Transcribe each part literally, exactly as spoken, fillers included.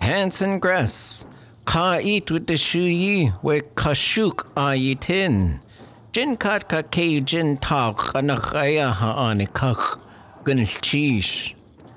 Hanson Gress, Ka eat with the shuyi, we kashuk ayitin. Jin kat ka kei jin tak anakaya haanikak, gunil cheesh.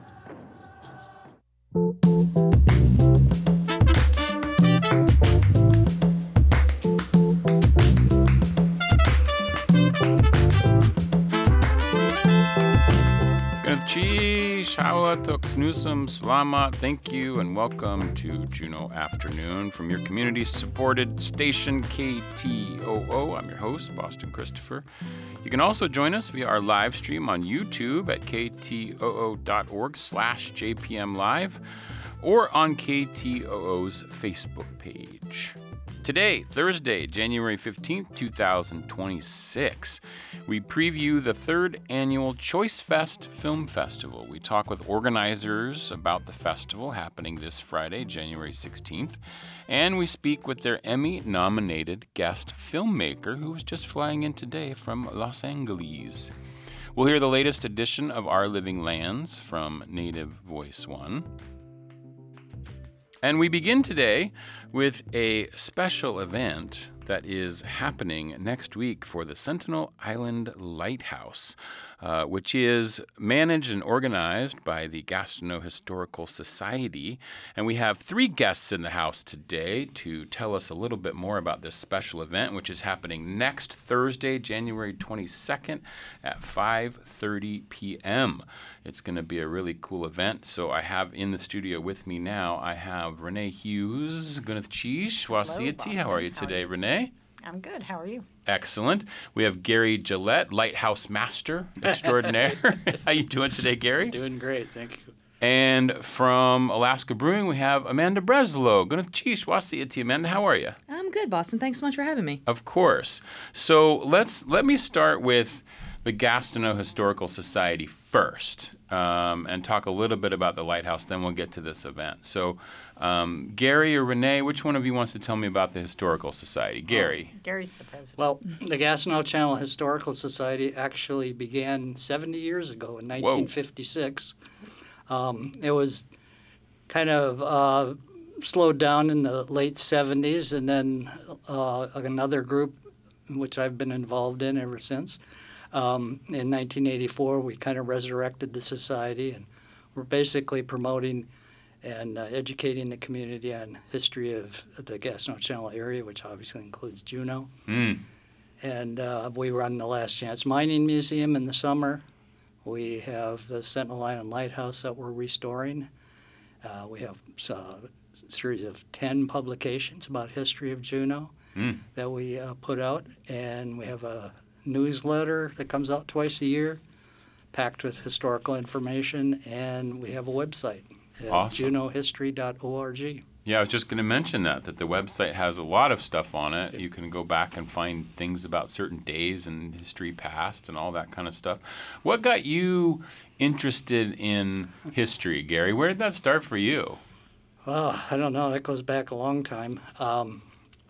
Shawa Newsom, Salamat, thank you, and welcome to Juneau Afternoon from your community-supported station K T O O. I'm your host, Boston Christopher. You can also join us via our live stream on YouTube at ktoo.org slash JPM Live or on K T O O's Facebook page. Today, Thursday, January fifteenth, twenty twenty-six, we preview the third annual Choice Fest Film Festival. We talk with organizers about the festival happening this Friday, January sixteenth, and we speak with their Emmy-nominated guest filmmaker who was just flying in today from Los Angeles. We'll hear the latest edition of Our Living Lands from Native Voice One. And we begin today with a special event that is happening next week for the Sentinel Island Lighthouse, uh, which is managed and organized by the Gastineau Historical Society. And we have three guests in the house today to tell us a little bit more about this special event, which is happening next Thursday, January twenty-second at five thirty p.m. It's going to be a really cool event. So I have in the studio with me now, I have Renee Hughes, Gunath Chish, Wasiati. How are you today, Renee? I'm good. How are you? Excellent. We have Gary Gillette, Lighthouse Master Extraordinaire. How you doing today, Gary? Doing great, thank you. And from Alaska Brewing, we have Amanda Breslow. Gunath Chish, Wasiati. Amanda, how are you? I'm good, Boston. Thanks so much for having me. Of course. So let's let me start with the Gastineau Historical Society first, um, and talk a little bit about the Lighthouse, then we'll get to this event. So, um, Gary or Renee, which one of you wants to tell me about the Historical Society? Gary. Oh, Gary's the president. Well, the Gastineau Channel Historical Society actually began seventy years ago in nineteen fifty-six. Um, it was kind of uh, slowed down in the late seventies, and then uh, another group, which I've been involved in ever since, Um, in nineteen eighty-four, we kind of resurrected the society, and we're basically promoting and uh, educating the community on history of the Gastineau Channel area, which obviously includes Juneau. Mm. And uh, we run the Last Chance Mining Museum in the summer. We have the Sentinel Island Lighthouse that we're restoring. Uh, we have uh, a series of ten publications about history of Juneau Mm. that we uh, put out, and we have a newsletter that comes out twice a year, packed with historical information, and we have a website at Awesome. juneau history dot org. Yeah, I was just going to mention that, that the website has a lot of stuff on it. You can go back and find things about certain days and history past and all that kind of stuff. What got you interested in history, Gary? Where did that start for you? Well, I don't know. That goes back a long time. Um,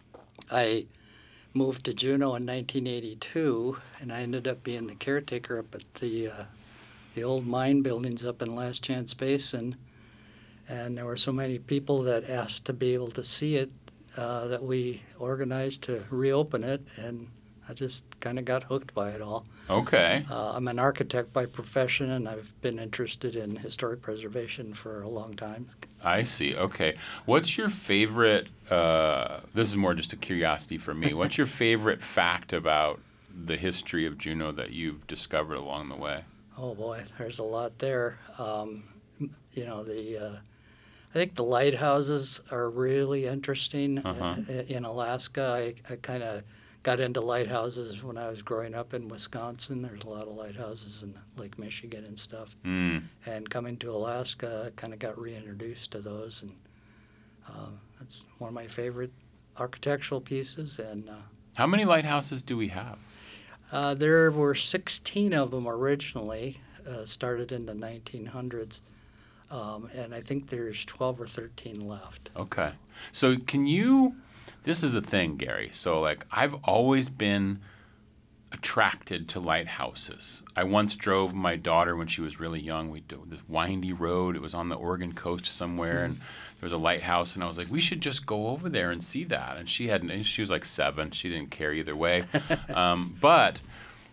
I moved to Juneau in nineteen eighty-two, and I ended up being the caretaker up at the uh, the old mine buildings up in Last Chance Basin. And there were so many people that asked to be able to see it uh, that we organized to reopen it, and I just kind of got hooked by it all. Okay. Uh, I'm an architect by profession, and I've been interested in historic preservation for a long time. I see. Okay. What's your favorite, uh, this is more just a curiosity for me, what's your favorite fact about the history of Juneau that you've discovered along the way? Oh, boy, there's a lot there. Um, you know, the uh, I think the lighthouses are really interesting. Uh-huh. In Alaska, I, I kind of got into lighthouses when I was growing up in Wisconsin. There's a lot of lighthouses in Lake Michigan and stuff. Mm. And coming to Alaska, I kind of got reintroduced to those, and uh, that's one of my favorite architectural pieces. And uh, How many lighthouses do we have? uh, there were sixteen of them originally, uh, started in the nineteen hundreds, um, and I think there's twelve or thirteen left. Okay. So can you, this is the thing, Gary. So, like, I've always been attracted to lighthouses. I once drove my daughter when she was really young. We did this windy road. It was on the Oregon coast somewhere, and there was a lighthouse, and I was like, we should just go over there and see that. And she had, she was like seven. She didn't care either way. um, but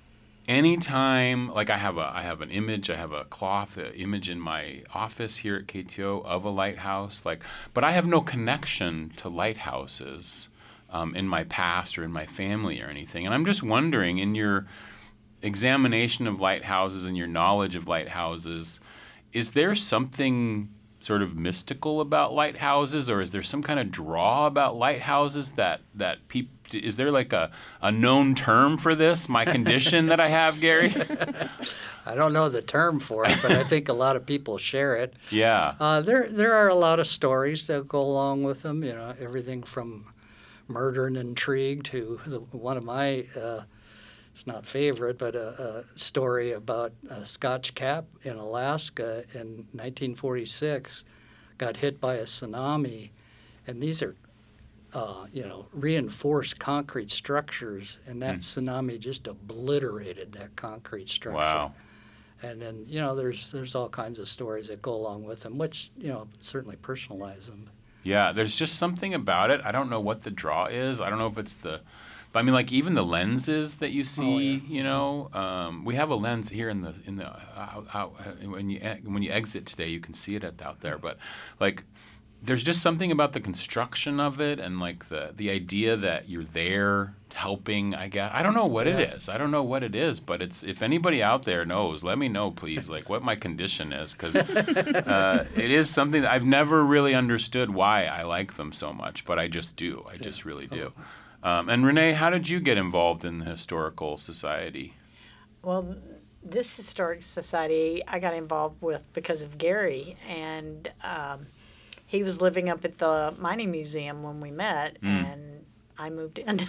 anytime, like I have a, I have an image, I have a cloth uh, image in my office here at K T O of a lighthouse, like, but I have no connection to lighthouses um, in my past or in my family or anything. And I'm just wondering, in your examination of lighthouses and your knowledge of lighthouses, is there something sort of mystical about lighthouses, or is there some kind of draw about lighthouses that that people? Is there like a, a known term for this? My condition that I have, Gary? I don't know the term for it, but I think a lot of people share it. Yeah. Uh, there there are a lot of stories that go along with them. You know, everything from murder and intrigue to the, one of my. Uh, It's not favorite, but a, a story about a Scotch cap in Alaska in nineteen forty-six got hit by a tsunami, and these are, uh, you know, reinforced concrete structures, and that mm. tsunami just obliterated that concrete structure. Wow. And then, you know, there's there's all kinds of stories that go along with them, which, you know, certainly personalize them. Yeah, there's just something about it. I don't know what the draw is. I don't know if it's the... But I mean, like even the lenses that you see, oh, yeah. you know, um, we have a lens here in the in the uh, out, out, when you when you exit today, you can see it out there. But like, there's just something about the construction of it, and like the the idea that you're there helping. I guess I don't know what yeah. it is. I don't know what it is, but it's if anybody out there knows, let me know, please. Like what my condition is, because uh, it is something that I've never really understood why I like them so much, but I just do. I just really do. Um, and Renee, how did you get involved in the Historical Society? Well, this Historic Society I got involved with because of Gary, and um, he was living up at the Mining Museum when we met, mm. and I moved in.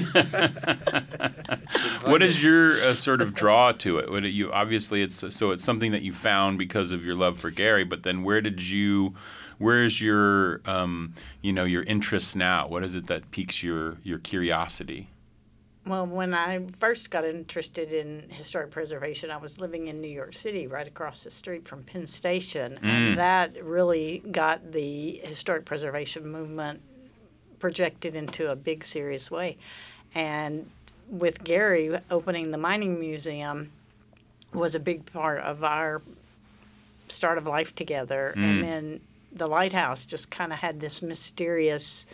What is your uh, sort of draw to it? What do you obviously it's so it's something that you found because of your love for Gary, but then where did you? Where's your, um, you know, your interest now? What is it that piques your, your curiosity? Well, when I first got interested in historic preservation, I was living in New York City, right across the street from Penn Station, mm. and that really got the historic preservation movement projected into a big, serious way. And with Gary opening the Mining Museum was a big part of our start of life together, mm. and then the lighthouse just kind of had this mysterious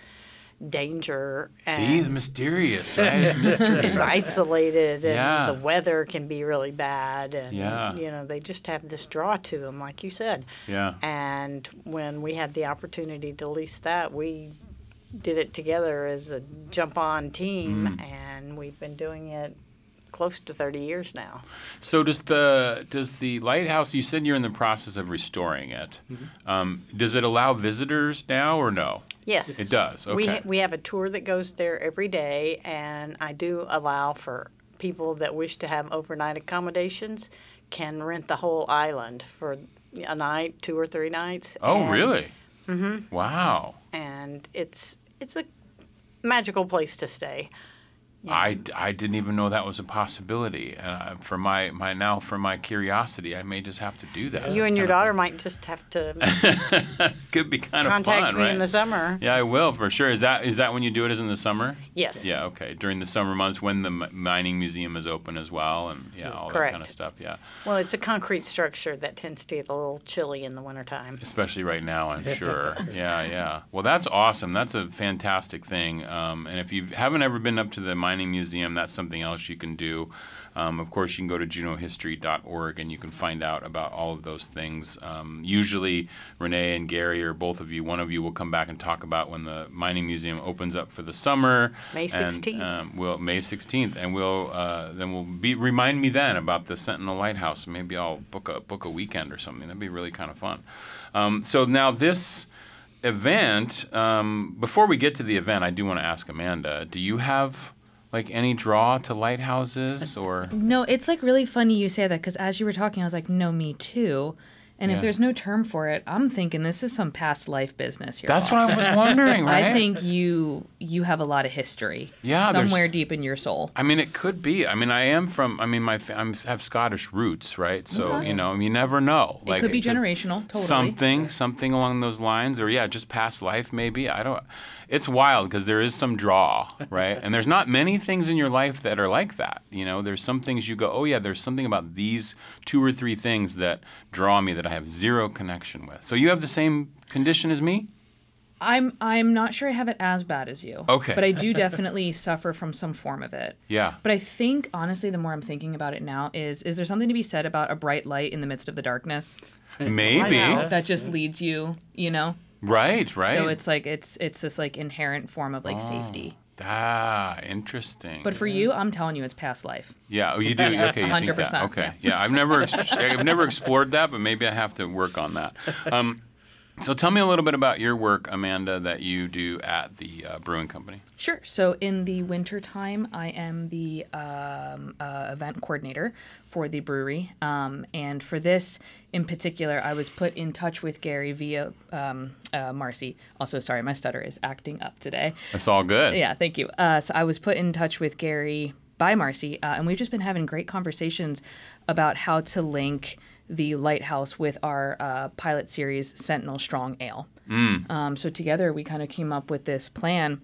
danger. And See, the mysterious, right? Mystery. It's isolated, and yeah. the weather can be really bad, and yeah. you know they just have this draw to them, like you said. Yeah. And when we had the opportunity to lease that, we did it together as a jump-on team, mm. and we've been doing it close to thirty years now. So does the does the lighthouse? You said you're in the process of restoring it. Mm-hmm. Um, does it allow visitors now or no? Yes, it does. Okay. We ha- we have a tour that goes there every day, and I do allow for people that wish to have overnight accommodations can rent the whole island for a night, two or three nights. Oh, and, really? Mm-hmm. Wow. And it's it's a magical place to stay. Yeah. I, I didn't even know that was a possibility. Uh, for my, my now for my curiosity, I may just have to do that. You That's and your daughter fun. might just have to could be kind of fun, contact me right? in the summer. Yeah, I will for sure. Is that is that when you do it? Is in the summer? Yes. Yeah. Okay. During the summer months when the m- mining museum is open as well, and yeah, all Correct. that kind of stuff. Yeah. Well, it's a concrete structure that tends to get a little chilly in the wintertime. Especially right now, I'm sure. yeah, yeah. Well, that's awesome. That's a fantastic thing. Um, and if you haven't ever been up to the mining museum, that's something else you can do. Um, of course, you can go to juneau history dot org and you can find out about all of those things. Um, usually, Renee and Gary, or both of you, one of you will come back and talk about when the mining museum opens up for the summer. May sixteenth. And, um, we'll, May sixteenth, and we'll uh, then we'll be remind me then about the Sentinel Lighthouse. Maybe I'll book a book a weekend or something. That'd be really kind of fun. Um, so now this event. Um, before we get to the event, I do want to ask Amanda: do you have like any draw to lighthouses or? No, it's like really funny you say that because as you were talking, I was like, no, me too. And Yeah. if there's no term for it, I'm thinking this is some past life business here. That's Boston. what I was wondering, right? I think you you have a lot of history. Yeah, there's- somewhere deep in your soul. I mean, it could be. I mean, I am from. I mean, my fa- I'm, I have Scottish roots, right? So Okay. you know, you never know. It could be generational, totally. Something, something along those lines, or yeah, just past life, maybe. I don't. It's wild because there is some draw, right? And there's not many things in your life that are like that. You know, there's some things you go, oh yeah, there's something about these two or three things that draw me that I have zero connection with. So you have the same condition as me? I'm I'm not sure I have it as bad as you. Okay. But I do definitely suffer from some form of it. Yeah. But I think honestly, the more I'm thinking about it now, is is there something to be said about a bright light in the midst of the darkness Maybe. Lighthouse. that just leads you, you know? Right, right. So it's like it's it's this like inherent form of like Oh. safety. Ah, interesting. But for you, I'm telling you, it's past life. Yeah, oh, you do. Okay, you think that. one hundred percent, Okay, yeah. yeah. I've never, ex- I've never explored that, but maybe I have to work on that. Um, so tell me a little bit about your work, Amanda, that you do at the uh, brewing company. Sure. So in the winter time, I am the um, uh, event coordinator for the brewery. Um, and for this in particular, I was put in touch with Gary via um, uh, Marcy. Also, sorry, my stutter is acting up today. That's all good. Yeah, thank you. Uh, so I was put in touch with Gary by Marcy, uh, and we've just been having great conversations about how to link the Lighthouse with our uh, pilot series, Sentinel Strong Ale. Mm. Um, so together we kind of came up with this plan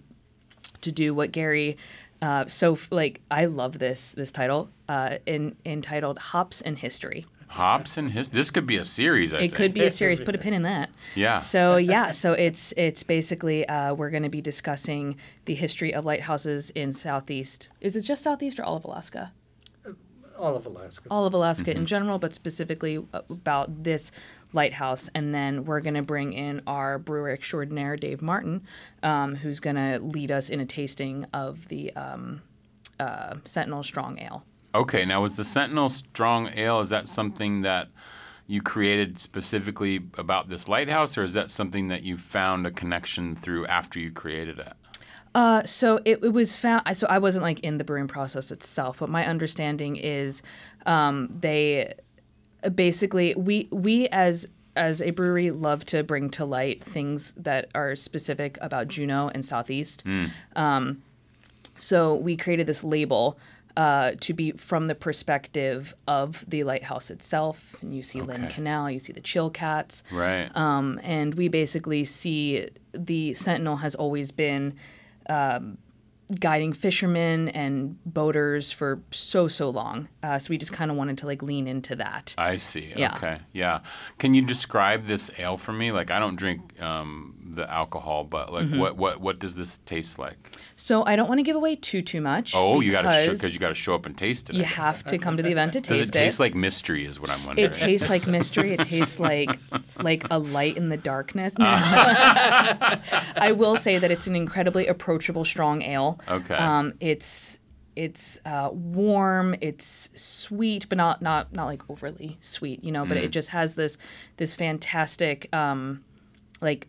to do what Gary, uh, so f- like I love this this title, uh, in, entitled Hops and History. Hops and his. This could be a series. I It think. could be a series. Put a pin in that. Yeah. So yeah, so it's it's basically uh, we're going to be discussing the history of lighthouses in Southeast. Is it just Southeast or all of Alaska? All of Alaska. All of Alaska Mm-hmm. in general, but specifically about this lighthouse. And then we're going to bring in our brewer extraordinaire, Dave Martin, um, who's going to lead us in a tasting of the um, uh, Sentinel Strong Ale. Okay. Now, was the Sentinel Strong Ale? Is that something that you created specifically about this lighthouse, or is that something that you found a connection through after you created it? Uh, so it, it was found. So I wasn't like in the brewing process itself, but my understanding is um, they basically we we as as a brewery love to bring to light things that are specific about Juneau and Southeast. Mm. Um, so we created this label uh, to be from the perspective of the lighthouse itself. And you see Lynn Okay. Canal, you see the Chilcats. Right. Um, and we basically see the Sentinel has always been um, guiding fishermen and boaters for so, so long. Uh, so we just kind of wanted to like lean into that. I see. Yeah. Okay. Yeah. Can you describe this ale for me? Like, I don't drink um, the alcohol, but like, Mm-hmm. what, what what does this taste like? So I don't want to give away too, too much. Oh, you got to show because because you got to show up and taste it. I you guess. have to come to the event to Does taste it taste like mystery? Is what I'm wondering. It tastes like mystery. It tastes like like a light in the darkness. No. I will say that it's an incredibly approachable, strong ale. Okay. Um, it's it's uh, warm. It's sweet, but not not not like overly sweet, you know. But Mm. it just has this this fantastic um, like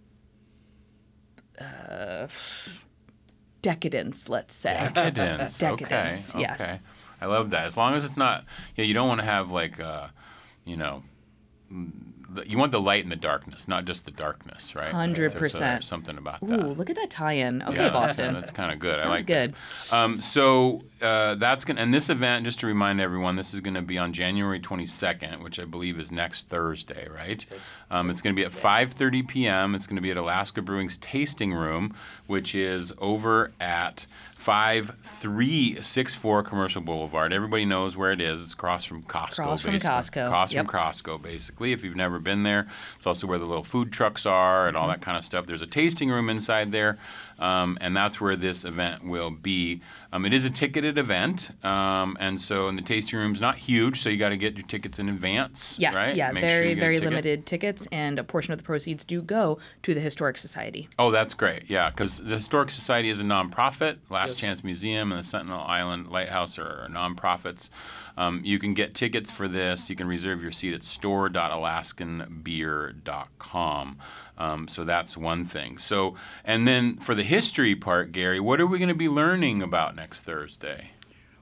uh, decadence, let's say. Decadence. Decadence, Okay. yes. Okay. I love that. As long as it's not, yeah, you don't want to have like, uh, you know, mm, the- you want the light and the darkness, not just the darkness, right? one hundred There's, uh, percent. something about Ooh, that. look at that tie-in. Okay, Yeah, Boston. That's kind of good. I That's like good. that. Um, so uh, that's gonna, and this event, just to remind everyone, this is going to be on January twenty-second, which I believe is next Thursday, right? Um, it's going to be at five thirty p.m. It's going to be at Alaska Brewing's Tasting Room, which is over at five three six four Commercial Boulevard. Everybody knows where it is. It's across from Costco. Across from basically. Costco. Across Yep. from Costco, basically. If you've never been there, it's also where the little food trucks are and all that kind of stuff. There's a tasting room inside there, um, and that's where this event will be. Um, it is a ticketed event, um, and so and the tasting room's not huge, so you got to get your tickets in advance. Yes, right? yeah, Make sure very, you get a very ticket. limited tickets, and a portion of the proceeds do go to the Historic Society. Oh, that's great. Yeah, because the Historic Society is a nonprofit. Last Yes. Chance Museum and the Sentinel Island Lighthouse are nonprofits. Um, you can get tickets for this. You can reserve your seat at store dot alaskan beer dot com. Um, so that's one thing. So, and then for the history part, Gary, what are we going to be learning about next Thursday?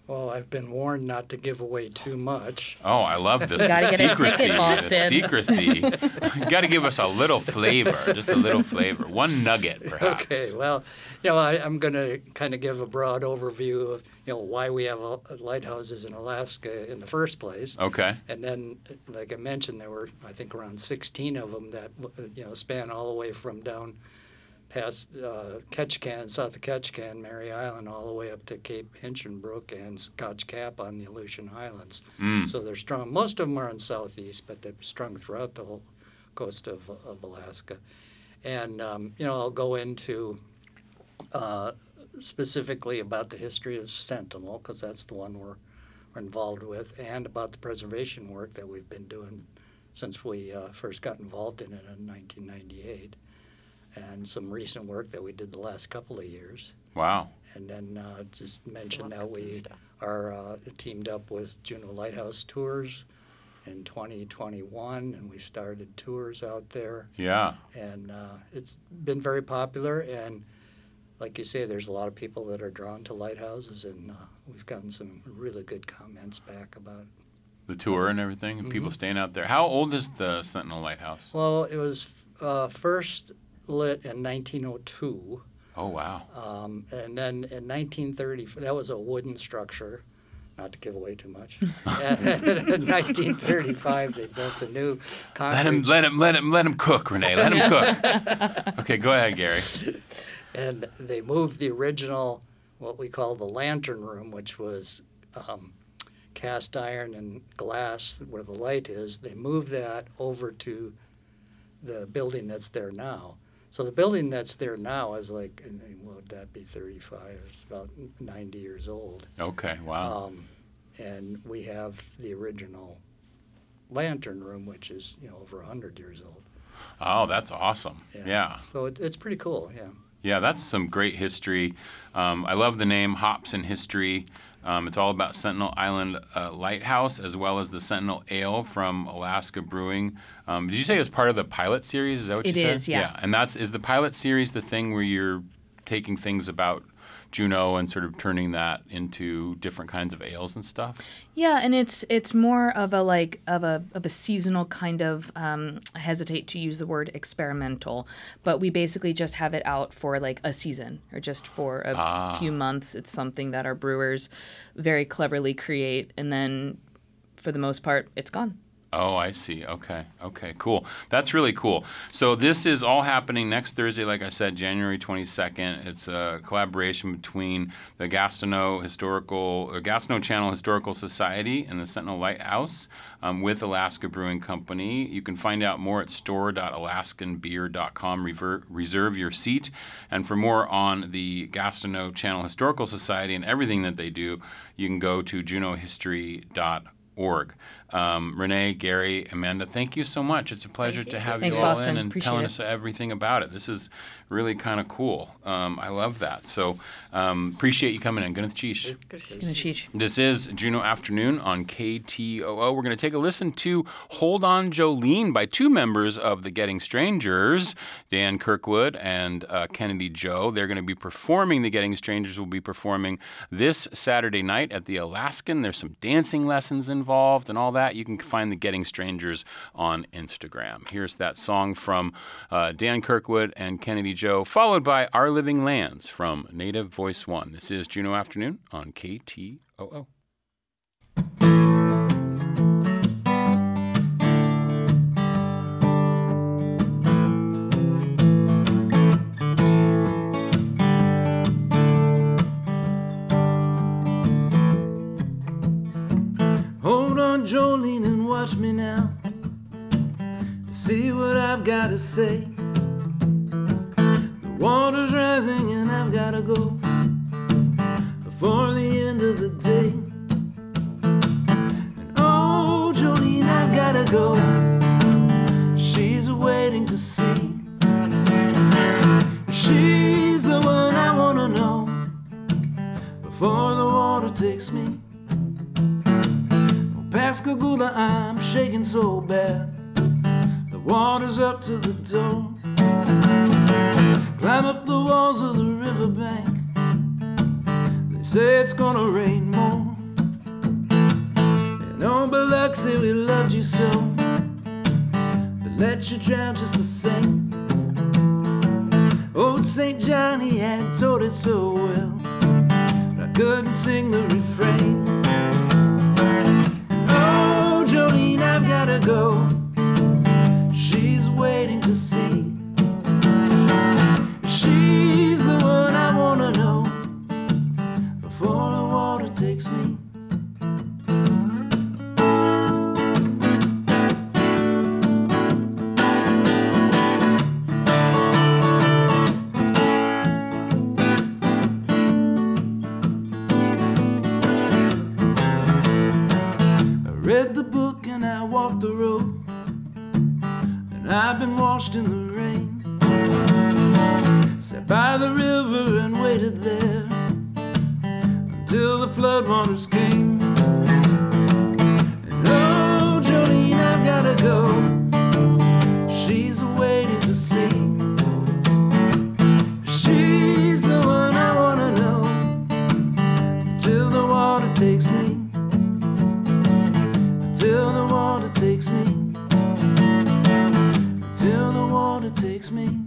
Well, I've been warned not to give away too much. Oh, I love this. You gotta get a secrecy. ticket, Boston. The secrecy. You got to give us a little flavor, just a little flavor. One nugget, perhaps. Okay, well, you know, I, I'm going to kind of give a broad overview of, you know, why we have uh, lighthouses in Alaska in the first place. Okay. And then, like I mentioned, there were, I think, around sixteen of them that, you know, span all the way from down past uh, Ketchikan, south of Ketchikan, Mary Island, all the way up to Cape Hinchinbrook and Scotch Cap on the Aleutian Islands. Mm. So they're strung. Most of them are in southeast, but they're strung throughout the whole coast of, of Alaska. And, um, you know, I'll go into uh, specifically about the history of Sentinel, because that's the one we're, we're involved with, and about the preservation work that we've been doing since we uh, first got involved in it in nineteen ninety-eight. And some recent work that we did the last couple of years. Wow. And then uh, just mention lot that of good we stuff. are uh, teamed up with Juneau Lighthouse Tours in twenty twenty-one, and we started tours out there. Yeah. And uh, it's been very popular, and like you say, there's a lot of people that are drawn to lighthouses, and uh, we've gotten some really good comments back about it. The tour and everything, and people staying out there. How old is the Sentinel Lighthouse? Well, it was uh, first lit in nineteen oh two. Oh, wow. Um, and then in nineteen thirty, that was a wooden structure, not to give away too much. And in nineteen thirty-five, they built the new concrete. Let him, let him, let him, let him cook, Renee. Let him cook. Okay, go ahead, Gary. And they moved the original, what we call the lantern room, which was um, cast iron and glass where the light is. They moved that over to the building that's there now. So the building that's there now is like, what would that be, thirty-five? It's about ninety years old. Okay, wow. Um, and we have the original lantern room, which is, you know, over one hundred years old. Oh, that's awesome. Yeah. So it, it's pretty cool, yeah. Yeah, that's some great history. Um, I love the name Hops in History. Um, it's all about Sentinel Island uh, Lighthouse, as well as the Sentinel Ale from Alaska Brewing. Um, did you say it was part of the pilot series? Is that what It you said? is, yeah. Yeah, and that's is the pilot series the thing where you're taking things about Juneau and sort of turning that into different kinds of ales and stuff? Yeah, and it's it's more of a like of a of a seasonal kind of um, I hesitate to use the word experimental, but we basically just have it out for like a season or just for a Ah. few months. It's something that our brewers very cleverly create, and then for the most part, it's gone. Oh, I see. Okay. Okay, cool. That's really cool. So this is all happening next Thursday, like I said, January twenty-second. It's a collaboration between the Gastineau Historical, or Gastineau Channel Historical Society and the Sentinel Lighthouse um, with Alaska Brewing Company. You can find out more at store dot alaskan beer dot com. Rever- reserve your seat. And for more on the Gastineau Channel Historical Society and everything that they do, you can go to juneau history dot org. Um, Renee, Gary, Amanda, thank you so much. It's a pleasure to have Thanks, you all Boston. in and Appreciate telling it. us everything about it. This is really kind of cool. Um, I love that. So um, appreciate you coming in. Good cheesh. Gonna sheesh. This is Juneau Afternoon on K T O O. We're going to take a listen to Hold On Jolene by two members of the Getting Strangers, Dan Kirkwood and uh, Kennedy Joe. They're going to be performing, the Getting Strangers will be performing this Saturday night at the Alaskan. There's some dancing lessons involved and all that. You can find the Getting Strangers on Instagram. Here's that song from uh, Dan Kirkwood and Kennedy Joe, followed by Our Living Lands from Native Voice One. This is Juneau Afternoon on K T O O. Hold on, Jolene, and watch me now to see what I've got to say. The water's rising and I've got to go before the end of the day. And oh, Jolene, I've got to go. She's waiting to see. She's the one I want to know before the water takes me. Pascagoula, I'm shaking so bad. The water's up to the door. Climb up the walls of the riverbank. They say it's gonna rain more. Old Saint Johnny had told it so well, but I couldn't sing the refrain. Oh, Jolene, I've gotta go. She's waiting to see. She's the one I wanna know before the water takes me. Read the book and I walked the road, and I've been washed in the rain. Sat by the river and waited there until the floodwaters came. And oh, Jolene, I've gotta go. She's waiting to see. She's the one I wanna know until the water takes me. Till the water takes me, till the water takes me.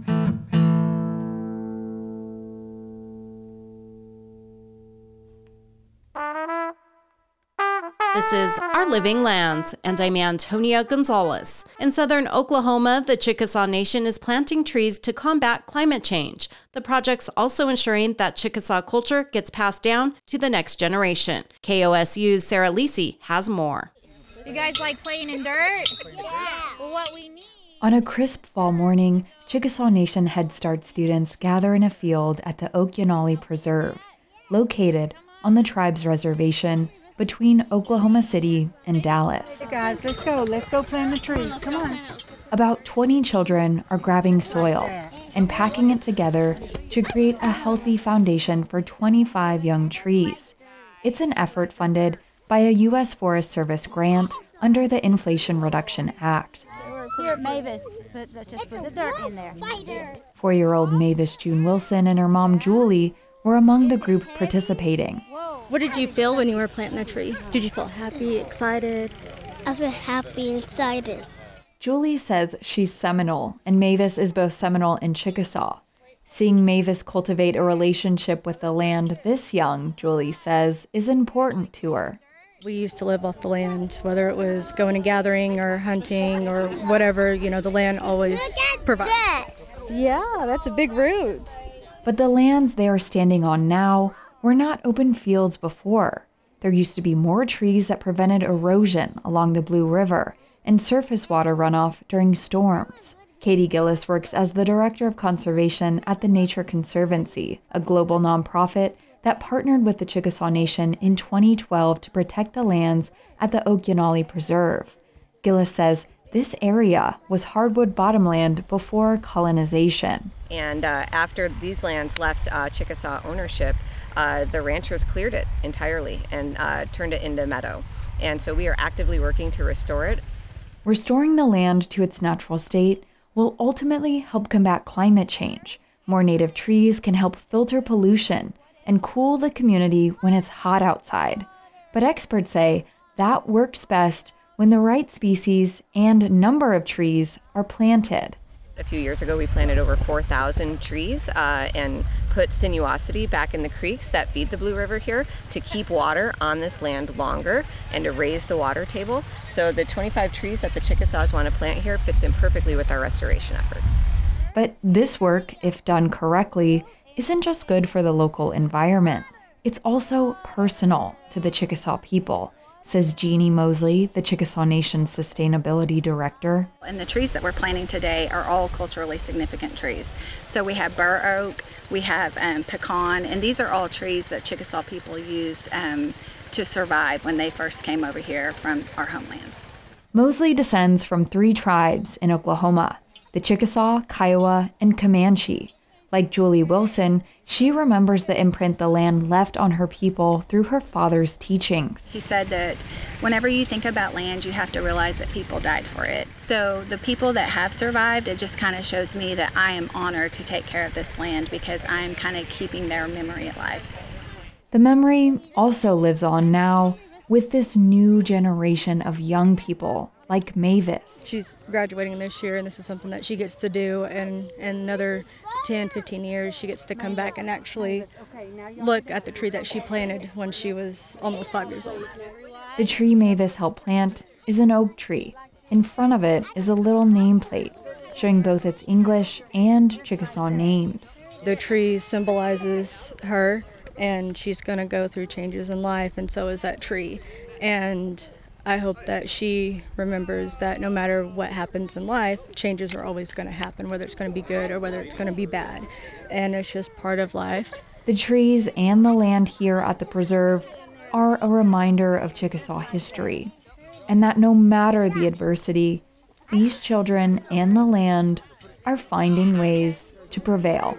This is Our Living Lands, and I'm Antonia Gonzalez. In southern Oklahoma, the Chickasaw Nation is planting trees to combat climate change. The project's also ensuring that Chickasaw culture gets passed down to the next generation. K O S U's Sarah Lisi has more. You guys like playing in dirt? Yeah. Well, what we need. On a crisp fall morning, Chickasaw Nation Head Start students gather in a field at the Oklahoma Preserve, located on the tribe's reservation between Oklahoma City and Dallas. Hey guys, let's go. Let's go plant the tree. Come on. About twenty children are grabbing soil and packing it together to create a healthy foundation for twenty-five young trees. It's an effort funded by a U S Forest Service grant under the Inflation Reduction Act. Here at Mavis, put, just put the dirt in there. Four-year-old Mavis June Wilson and her mom Julie were among the group participating. What did you feel when you were planting a tree? Did you feel happy, excited? I feel happy and excited. Julie says she's Seminole, and Mavis is both Seminole and Chickasaw. Seeing Mavis cultivate a relationship with the land this young, Julie says, is important to her. We used to live off the land, whether it was going and gathering or hunting or whatever, you know, the land always provides. Yeah, that's a big root. But the lands they are standing on now were not open fields before. There used to be more trees that prevented erosion along the Blue River and surface water runoff during storms. Katie Gillis works as the Director of Conservation at the Nature Conservancy, a global nonprofit that partnered with the Chickasaw Nation in twenty twelve to protect the lands at the Oklahoma Preserve. Gillis says this area was hardwood bottomland before colonization. And uh, after these lands left uh, Chickasaw ownership, uh, the ranchers cleared it entirely and uh, turned it into meadow. And so we are actively working to restore it. Restoring the land to its natural state will ultimately help combat climate change. More native trees can help filter pollution and cool the community when it's hot outside. But experts say that works best when the right species and number of trees are planted. A few years ago, we planted over four thousand trees uh, and put sinuosity back in the creeks that feed the Blue River here to keep water on this land longer and to raise the water table. So the twenty-five trees that the Chickasaws want to plant here fits in perfectly with our restoration efforts. But this work, if done correctly, isn't just good for the local environment. It's also personal to the Chickasaw people, says Jeannie Mosley, the Chickasaw Nation Sustainability Director. And the trees that we're planting today are all culturally significant trees. So we have bur oak, we have um, pecan, and these are all trees that Chickasaw people used um, to survive when they first came over here from our homelands. Mosley descends from three tribes in Oklahoma, the Chickasaw, Kiowa, and Comanche. Like Julie Wilson, she remembers the imprint the land left on her people through her father's teachings. He said that whenever you think about land, you have to realize that people died for it. So the people that have survived, it just kind of shows me that I am honored to take care of this land because I'm kind of keeping their memory alive. The memory also lives on now with this new generation of young people like Mavis. She's graduating this year, and this is something that she gets to do, and in another ten, fifteen years, she gets to come back and actually look at the tree that she planted when she was almost five years old. The tree Mavis helped plant is an oak tree. In front of it is a little nameplate showing both its English and Chickasaw names. The tree symbolizes her, and she's going to go through changes in life, and so is that tree. And I hope that she remembers that no matter what happens in life, changes are always going to happen, whether it's going to be good or whether it's going to be bad. And it's just part of life. The trees and the land here at the preserve are a reminder of Chickasaw history, and that no matter the adversity, these children and the land are finding ways to prevail.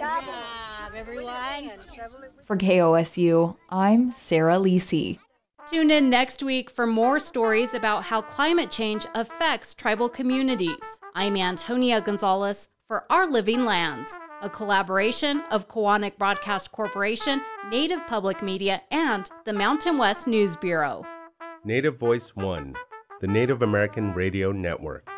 For K O S U, I'm Sarah Lisi. Tune in next week for more stories about how climate change affects tribal communities. I'm Antonia Gonzalez for Our Living Lands, a collaboration of Koahnic Broadcast Corporation, Native Public Media, and the Mountain West News Bureau. Native Voice One, the Native American Radio Network.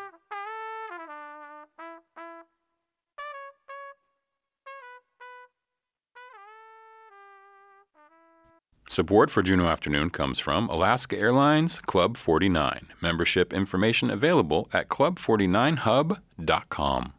Support for Juneau Afternoon comes from Alaska Airlines Club forty-nine. Membership information available at club forty-nine hub dot com.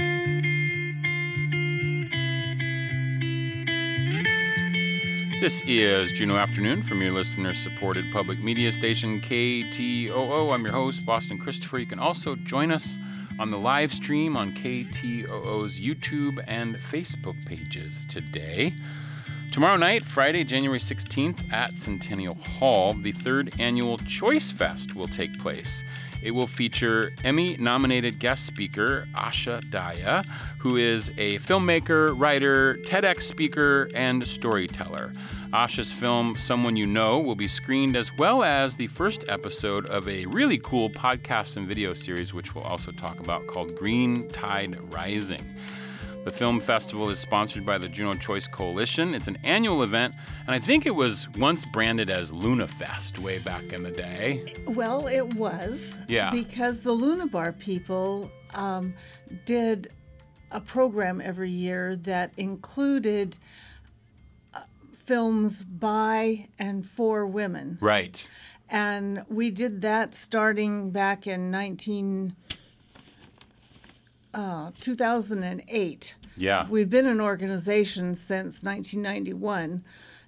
This is Juneau Afternoon from your listener-supported public media station K T O O. I'm your host, Boston Christopher. You can also join us on the live stream on K T O O's YouTube and Facebook pages today. Tomorrow night, Friday, January sixteenth, at Centennial Hall, the third annual Choice Fest will take place. It will feature Emmy-nominated guest speaker Asha Daya, who is a filmmaker, writer, TEDx speaker, and storyteller. Asha's film, Someone You Know, will be screened as well as the first episode of a really cool podcast and video series, which we'll also talk about, called Green Tide Rising. The film festival is sponsored by the Juneau Choice Coalition. It's an annual event, and I think it was once branded as Luna Fest way back in the day. Well, it was. Yeah. Because the Luna Bar people um, did a program every year that included uh, films by and for women. Right. And we did that starting back in nineteen... Uh, two thousand eight. Yeah. We've been an organization since nineteen ninety-one.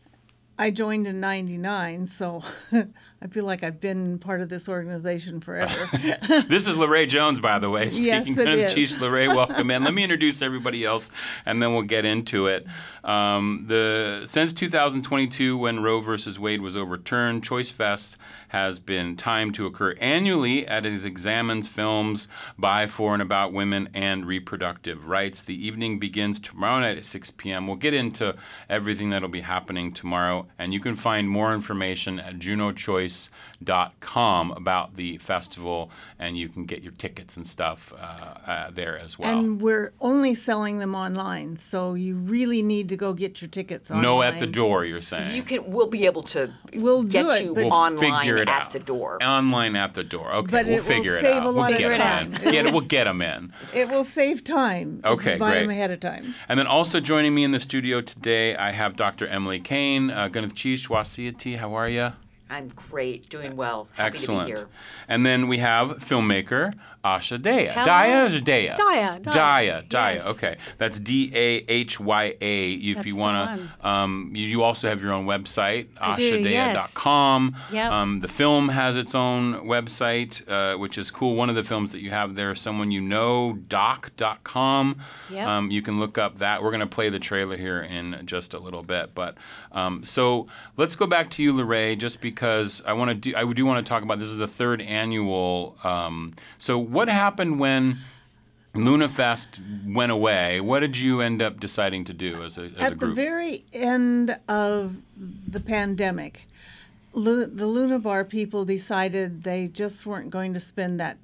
I joined in ninety-nine, so I feel like I've been part of this organization forever. This is Lorraine Jones, by the way. Yes, Speaking it of is. Chief Lorraine, welcome in. Let me introduce everybody else, and then we'll get into it. Um, the since two thousand twenty-two, when Roe versus Wade was overturned, Choice Fest has been timed to occur annually as it examines films by, for, and about women and reproductive rights. The evening begins tomorrow night at six p.m. We'll get into everything that'll be happening tomorrow, and you can find more information at juneau choice dot com about the festival, and you can get your tickets and stuff uh, uh, there as well. And we're only selling them online, so you really need to go get your tickets online. No at the door, you're saying? You can. We'll be able to we'll get do it, you but- We'll online figure it at out. the door. Online at the door. Okay, But we'll it will figure it save out. a lot we'll of get time. them in. Get, we'll get them in. It will save time if Okay, you buy them great. ahead of time. And then also joining me in the studio today, I have Doctor Emily Kane, uh, Gunath Wasiati. How are you? I'm great, doing well. Happy Excellent. to be here. And then we have filmmaker Asha Daya. Hello. Daya or Daya? Daya, Daya. Daya. Daya. Yes. Okay. That's D A H Y A. If That's you the want to, um, you, you also have your own website, I do, asha daya dot yes. com. Yep. Um, the film has its own website, uh, which is cool. One of the films that you have there is Someone You Know, doc dot com. Yep. Um, you can look up that. We're going to play the trailer here in just a little bit. But um, so let's go back to you, Lorraine, just because I want to do. I do want to talk about this is the third annual. Um, so what happened when Luna Fest went away? What did you end up deciding to do as a, as At a the group? very end of the pandemic, Lu- the Luna Bar people decided they just weren't going to spend that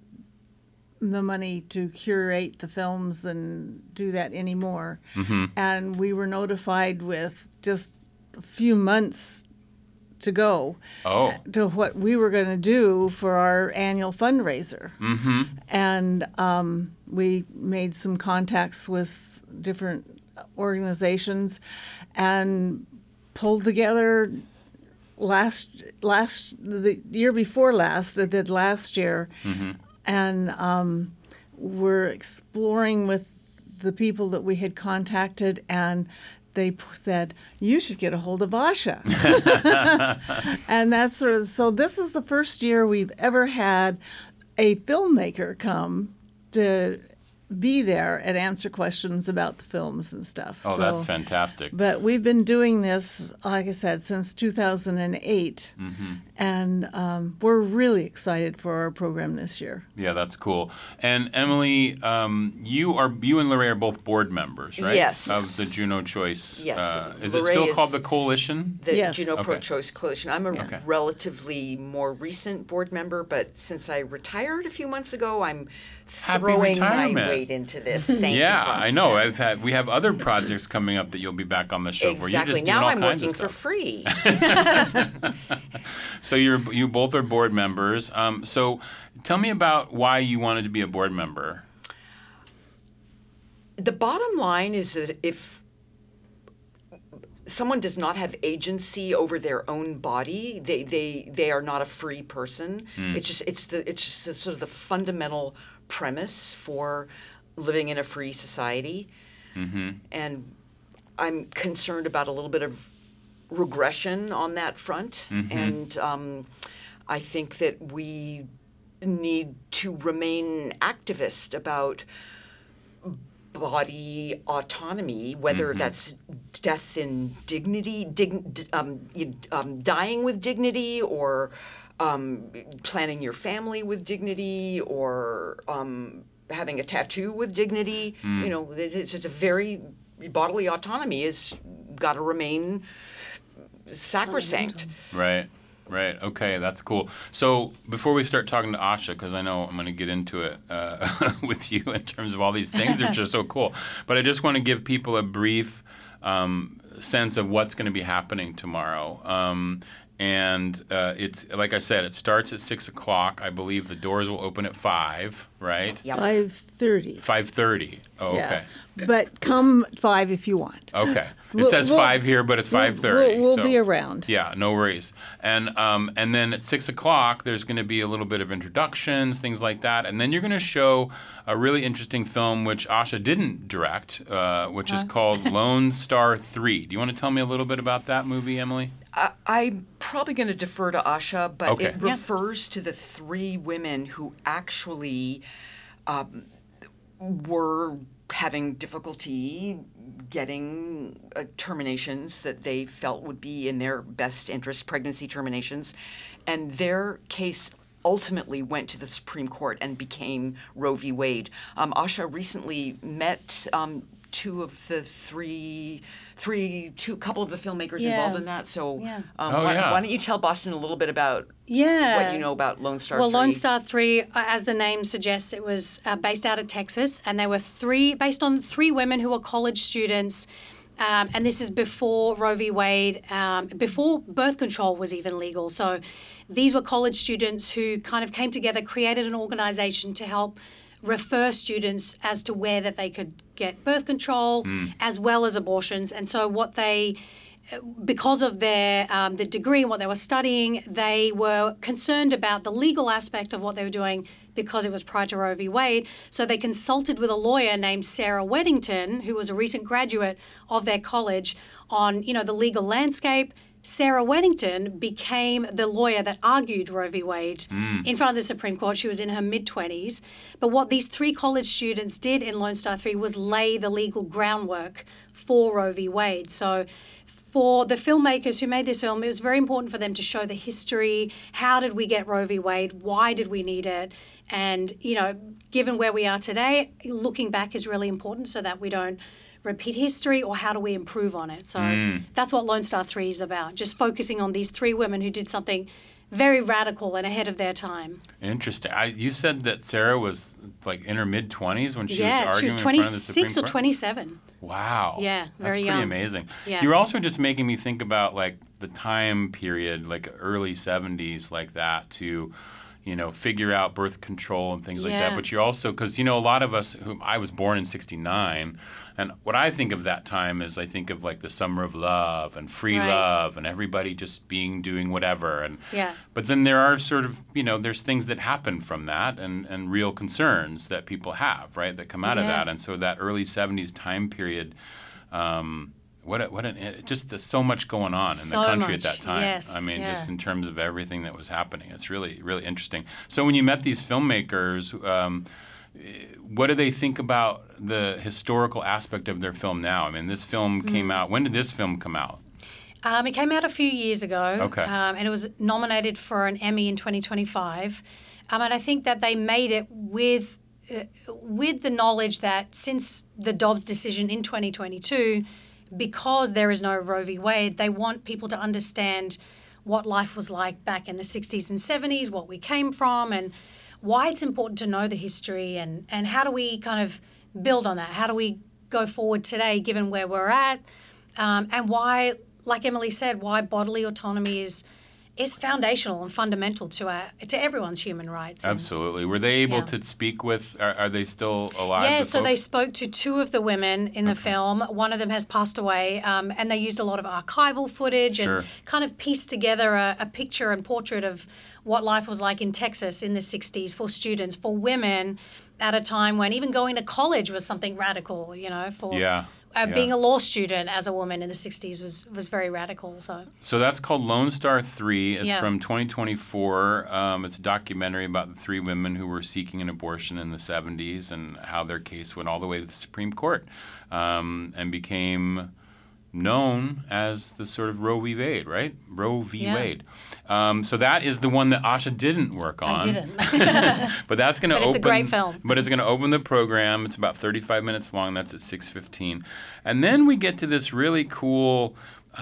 the money to curate the films and do that anymore. Mhm. And we were notified with just a few months to go oh. to what we were going to do for our annual fundraiser. Mm-hmm. And um, we made some contacts with different organizations and pulled together last last the year before last, I did last year, mm-hmm. and um, we're exploring with the people that we had contacted, and they p- said, you should get a hold of Asha. And that's sort of, so this is the first year we've ever had a filmmaker come to be there and answer questions about the films and stuff. Oh, so, that's fantastic. But we've been doing this, like I said, since two thousand eight, mm-hmm. and um, we're really excited for our program this year. Yeah, that's cool. And Emily, um, you are you and Lorraine are both board members, right? Yes. Of the Juno Choice. Yes. Uh, is Lorraine it still is called the Coalition? The Yes. Juno Okay. Pro-Choice Coalition. I'm a Okay. relatively more recent board member, but since I retired a few months ago, I'm Happy throwing my retirement. weight into this. Thank you, yeah, Boston. I know. I've had we have other projects coming up that you'll be back on the show for. You're Exactly. just doing Now all I'm kinds working of for stuff. free. So you're you both are board members. Um, so tell me about why you wanted to be a board member. The bottom line is that if someone does not have agency over their own body, they they, they are not a free person. Mm. It's just it's the it's just the, sort of the fundamental premise for living in a free society. Mm-hmm. And I'm concerned about a little bit of regression on that front. Mm-hmm. And um, I think that we need to remain activist about body autonomy, whether Mm-hmm. that's death in dignity, dig, d- um, you, um, dying with dignity, or um, planning your family with dignity, or um, having a tattoo with dignity. Mm. You know, it's, it's it's a very bodily autonomy is got to remain sacrosanct. Right, right. Okay, that's cool. So before we start talking to Asha, because I know I'm going to get into it uh, with you in terms of all these things which are so cool, but I just want to give people a brief um, sense of what's going to be happening tomorrow. Um, and uh, it's like I said, it starts at six o'clock. I believe the doors will open at five. Right? Yep. Five thirty. Five thirty. Oh, Yeah. okay. But come at five if you want. Okay. It We'll- says we'll- five here, but it's we'll- five thirty. we'll- we'll so- be around. Yeah, no worries. And um, and then at six o'clock, there's going to be a little bit of introductions, things like that, and then you're going to show a really interesting film which Asha didn't direct, uh, which is Huh? called Lone Star Three. Do you want to tell me a little bit about that movie, Emily? I, I'm probably going to defer to Asha, but Okay. it Yeah. refers to the three women who actually um, were having difficulty getting uh, terminations that they felt would be in their best interest, pregnancy terminations, and their case ultimately went to the Supreme Court and became Roe v. Wade. Um, Asha recently met um, two of the three, three, two, couple of the filmmakers Yeah. involved in that. So, Yeah. um, Oh, why, yeah. why don't you tell Boston a little bit about Yeah. what you know about Lone Star Well, three? Lone Star three, uh, as the name suggests, it was uh, based out of Texas, and they were three, based on three women who were college students. Um, and this is before Roe v. Wade, um, before birth control was even legal. So these were college students who kind of came together, created an organization to help refer students as to where that they could get birth control Mm. as well as abortions. And so what they because of their um, the degree and what they were studying, they were concerned about the legal aspect of what they were doing because it was prior to Roe v. Wade. So they consulted with a lawyer named Sarah Weddington, who was a recent graduate of their college, on you know the legal landscape. Sarah Weddington became the lawyer that argued Roe v. Wade Mm. in front of the Supreme Court. She was in her mid-twenties. But what these three college students did in Lone Star three was lay the legal groundwork for Roe v. Wade. So for the filmmakers who made this film, it was very important for them to show the history. How did we get Roe v. Wade? Why did we need it? And, you know, given where we are today, looking back is really important so that we don't repeat history, or how do we improve on it? So Mm. that's what Lone Star three is about, just focusing on these three women who did something very radical and ahead of their time. Interesting. I, you said that Sarah was like in her mid twenties when she yeah, was she arguing was in front of the Supreme twenty-six or Court? twenty-seven. Wow. Yeah, That's very pretty young. amazing. Yeah. You're also just making me think about like the time period, like early seventies, like that, to, you know, figure out birth control and things like Yeah. that. But you're also, because, you know, a lot of us, who I was born in sixty-nine, and what I think of that time is I think of like the summer of love and free Right. love and everybody just being, doing whatever. And Yeah. But then there are sort of, you know, there's things that happen from that and, and real concerns that people have, right, that come out of Yeah. that. And so that early seventies time period, um, what a, what an it, just there's so much going on in So the country much, at that time. yes, I mean, yeah. just in terms of everything that was happening, it's really really interesting. So when you met these filmmakers, um, what do they think about the historical aspect of their film now? I mean, this film came Mm. out. When did this film come out? Um, it came out a few years ago. Okay. Um, and it was nominated for an Emmy in twenty twenty-five. Um, and I think that they made it with uh, with the knowledge that since the Dobbs decision in twenty twenty-two, because there is no Roe v. Wade, they want people to understand what life was like back in the sixties and seventies, what we came from, and why it's important to know the history, and, and how do we kind of build on that? How do we go forward today given where we're at? Um, and why, like Emily said, why bodily autonomy is is foundational and fundamental to our, to everyone's human rights. And- Absolutely. Were they able Yeah. to speak with? Are, are they still alive? Yeah, the so they folks? spoke to two of the women in the film. One of them has passed away, um, and they used a lot of archival footage Sure. and kind of pieced together a, a picture and portrait of what life was like in Texas in the sixties for students, for women, at a time when even going to college was something radical, you know, for Yeah. uh, yeah. being a law student as a woman in the sixties was, was very radical. So So that's called Lone Star three. It's Yeah. from twenty twenty-four. Um, it's a documentary about the three women who were seeking an abortion in the seventies and how their case went all the way to the Supreme Court um, and became known as the sort of Roe v. Wade, right? Roe v. Yeah. Wade. Um, so that is the one that Asha didn't work on. I didn't. But that's going to But open. it's a great film. But it's going to open the program. It's about thirty-five minutes long. That's at six fifteen, and then we get to this really cool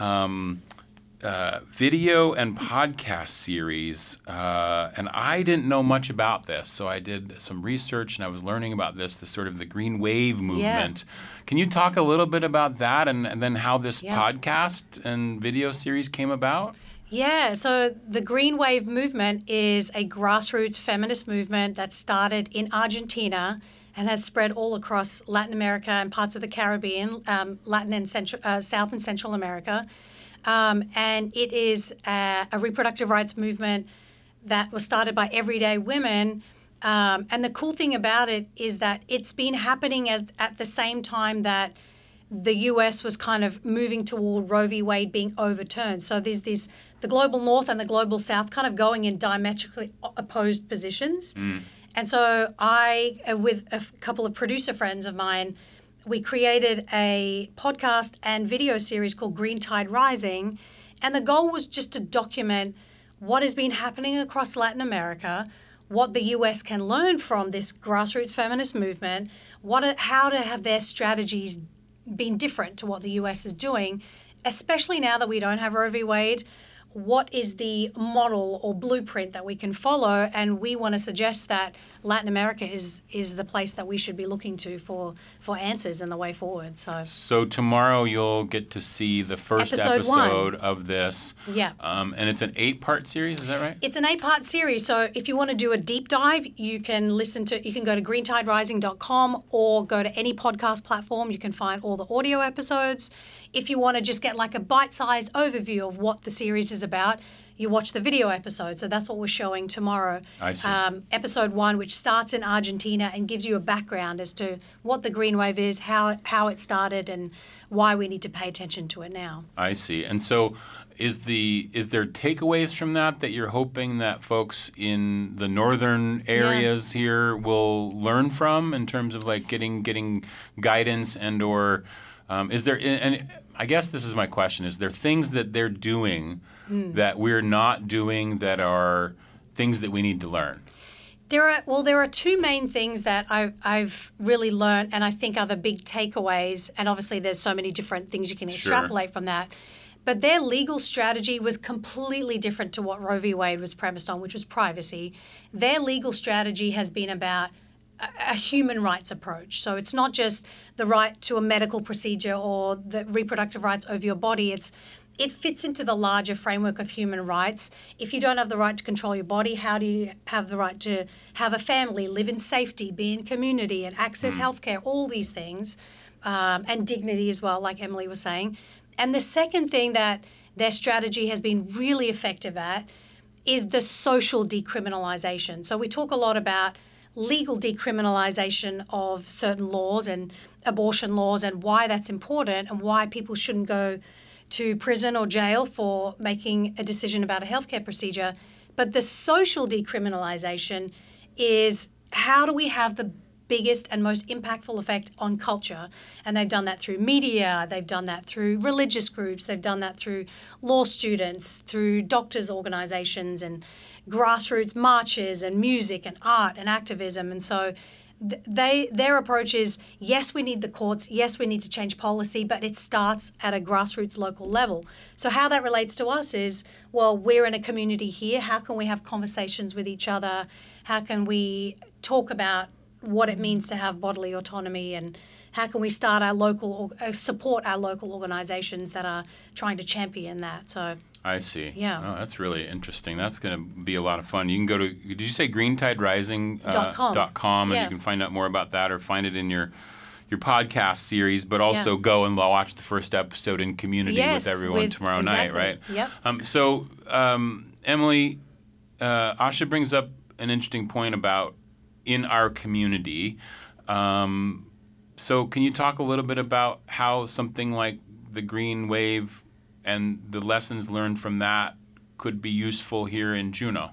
um, uh, video and podcast series. Uh, and I didn't know much about this, so I did some research and I was learning about this. The sort of the Green Wave movement. Can you talk a little bit about that, and, and then how this Yeah. podcast and video series came about? Yeah, so the Green Wave movement is a grassroots feminist movement that started in Argentina and has spread all across Latin America and parts of the Caribbean, um, Latin and Central, uh, South and Central America. Um, and it is a, a reproductive rights movement that was started by everyday women. Um, and the cool thing about it is that it's been happening as at the same time that the U S was kind of moving toward Roe v. Wade being overturned. So there's this, the global north and the global south kind of going in diametrically opposed positions. And so I, uh, with a f- couple of producer friends of mine, we created a podcast and video series called Green Tide Rising. And the goal was just to document what has been happening across Latin America, what the U S can learn from this grassroots feminist movement, what are, how to have their strategies been different to what the U S is doing, especially now that we don't have Roe v. Wade. What is the model or blueprint that we can follow? And we want to suggest that Latin America is is the place that we should be looking to for, for answers and the way forward. So So tomorrow you'll get to see the first Episode episode one. of this. Yeah. Um, and it's an eight-part series, is that right? it's an eight-part series. So if you want to do a deep dive, you can listen to you can go to green tide rising dot com or go to any podcast platform. You can find all the audio episodes. If you want to just get like a bite-sized overview of what the series is about, you watch the video episode. So that's what we're showing tomorrow. I see. Um, episode one, which starts in Argentina and gives you a background as to what the Green Wave is, how how it started, and why we need to pay attention to it now. I see. And so is the is there takeaways from that that you're hoping that folks in the northern areas here will learn from in terms of like getting getting guidance and or um, is there and I guess this is my question, is there things that they're doing Mm. that we're not doing that are things that we need to learn? There are well, there are two main things that I, I've really learned, and I think are the big takeaways. And obviously, there's so many different things you can Sure. extrapolate from that. But their legal strategy was completely different to what Roe v. Wade was premised on, which was privacy. Their legal strategy has been about a human rights approach. So it's not just the right to a medical procedure or the reproductive rights over your body. It's it fits into the larger framework of human rights. If you don't have the right to control your body, how do you have the right to have a family, live in safety, be in community, and access healthcare, all these things, um, and dignity as well, like Emily was saying. And the second thing that their strategy has been really effective at is the social decriminalization. So we talk a lot about legal decriminalization of certain laws and abortion laws and why that's important and why people shouldn't go to prison or jail for making a decision about a healthcare procedure. But the social decriminalization is how do we have the biggest and most impactful effect on culture? And they've done that through media, they've done that through religious groups, they've done that through law students, through doctors' organizations and grassroots marches and music and art and activism. And so They their approach is, yes, we need the courts, yes, we need to change policy, but it starts at a grassroots local level. So how that relates to us is, well, we're in a community here. How can we have conversations with each other? How can we talk about what it means to have bodily autonomy, and how can we start our local, uh, support our local organizations that are trying to champion that? So I see. Yeah. Oh, that's really interesting. That's going to be a lot of fun. You can go to, did you say green tide rising dot com, dot com, and yeah. you can find out more about that or find it in your your podcast series, but also Yeah. go and watch the first episode in community Yes, with everyone with- tomorrow exactly. night, right? Yep. Um, so, um, Emily, uh, Asha brings up an interesting point about in our community. Um, so can you talk a little bit about how something like the Green Wave and the lessons learned from that could be useful here in Juneau?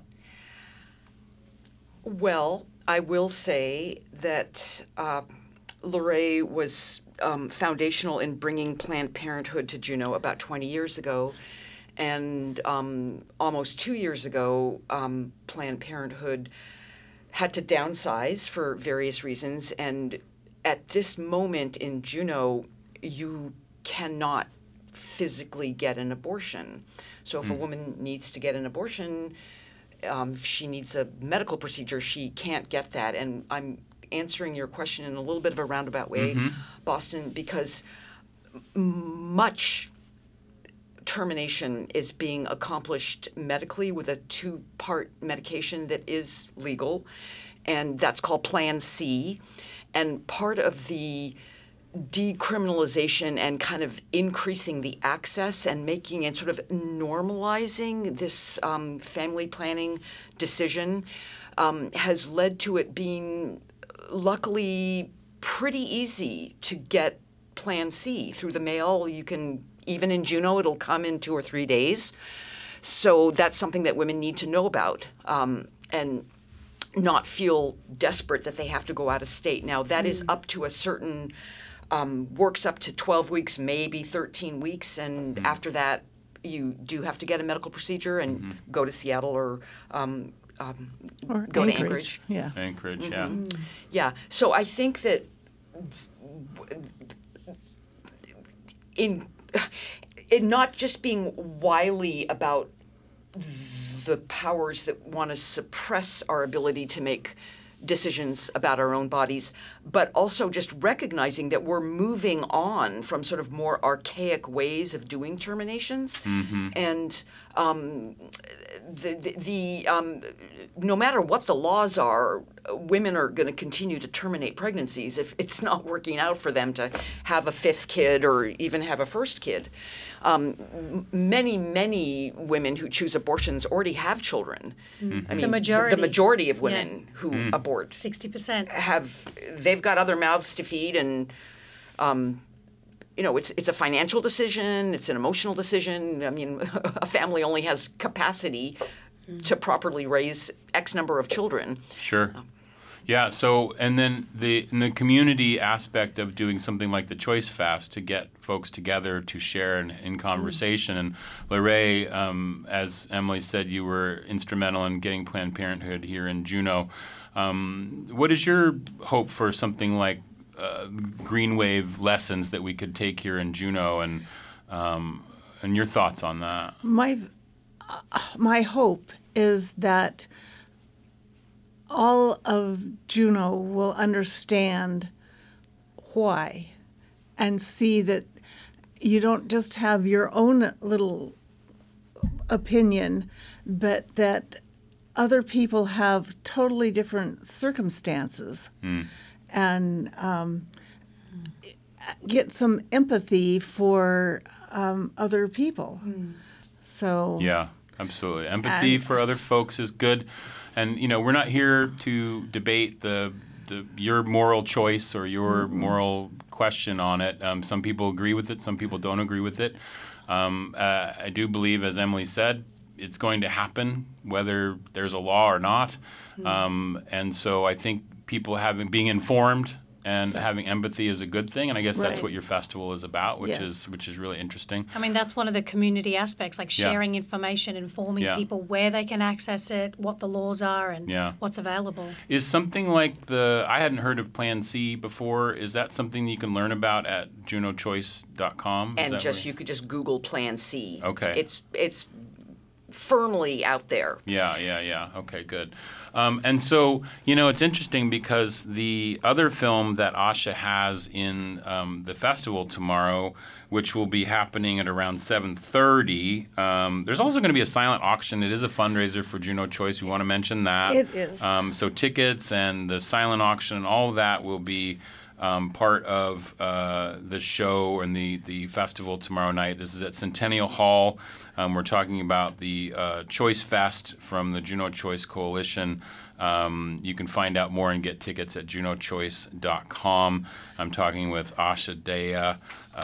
Well, I will say that uh, Lorraine was um, foundational in bringing Planned Parenthood to Juneau about twenty years ago. And um, almost two years ago, um, Planned Parenthood had to downsize for various reasons. And at this moment in Juneau, you cannot physically get an abortion. So if mm. a woman needs to get an abortion, um, if she needs a medical procedure, she can't get that. And I'm answering your question in a little bit of a roundabout way, mm-hmm. Boston, because much termination is being accomplished medically with a two-part medication that is legal, and that's called Plan C. And part of the decriminalization and kind of increasing the access and making and sort of normalizing this um, family planning decision um, has led to it being luckily pretty easy to get Plan C through the mail. You can, even in Juneau, it'll come in two or three days. So that's something that women need to know about um, and not feel desperate that they have to go out of state. Now, that mm. is up to a certain Um, works up to twelve weeks, maybe thirteen weeks, and mm-hmm. after that, you do have to get a medical procedure and mm-hmm. go to Seattle or, um, um, or go Anchorage. to Anchorage. Yeah, Anchorage. Mm-hmm. Yeah, mm-hmm. yeah. So I think that in in not just being wily about the powers that want to suppress our ability to make decisions about our own bodies, but also just recognizing that we're moving on from sort of more archaic ways of doing terminations. Mm-hmm. And um, the, the, the um, no matter what the laws are, women are going to continue to terminate pregnancies if it's not working out for them to have a fifth kid or even have a first kid. Um, many, many women who choose abortions already have children. Mm-hmm. I mean, the majority, the majority of women yeah. who mm. abort, sixty percent, have they've got other mouths to feed, and um, you know, it's it's a financial decision, it's an emotional decision. I mean, a family only has capacity mm. to properly raise X number of children. Sure. Yeah, so, and then the in the community aspect of doing something like the Choice Fast to get folks together to share in, in conversation. Mm. And Lorraine, um, as Emily said, you were instrumental in getting Planned Parenthood here in Juneau. Um, what is your hope for something like uh, Green Wave lessons that we could take here in Juneau, and um, and your thoughts on that? My, uh, my hope is that all of Juneau will understand why and see that you don't just have your own little opinion, but that other people have totally different circumstances. Mm. And um, get some empathy for um, other people. Mm. So yeah, absolutely. Empathy and, for other folks is good. And, you know, we're not here to debate the, the your moral choice or your mm-hmm. moral question on it. Um, some people agree with it. Some people don't agree with it. Um, uh, I do believe, as Emily said, it's going to happen whether there's a law or not. Mm-hmm. Um, and so I think people having being informed and having empathy is a good thing, and I guess right. that's what your festival is about, which yes. is which is really interesting. I mean, that's one of the community aspects, like sharing yeah. information, informing yeah. people where they can access it, what the laws are, and yeah. what's available. Is something like the I hadn't heard of Plan C before. Is that something that you can learn about at juneau choice dot com? And just you could just Google Plan C. Okay. It's it's firmly out there. Yeah, yeah, yeah. Okay, good. Um, and so, you know, it's interesting because the other film that Asha has in um, the festival tomorrow, which will be happening at around seven thirty, um, there's also going to be a silent auction. It is a fundraiser for Juneau Choice. We want to mention that. It is. Um, so tickets and the silent auction and all of that will be Um, part of uh, the show and the, the festival tomorrow night. This is at Centennial Hall. Um, we're talking about the uh, Choice Fest from the Juneau Choice Coalition. Um, you can find out more and get tickets at juneau choice dot com. I'm talking with Asha Daya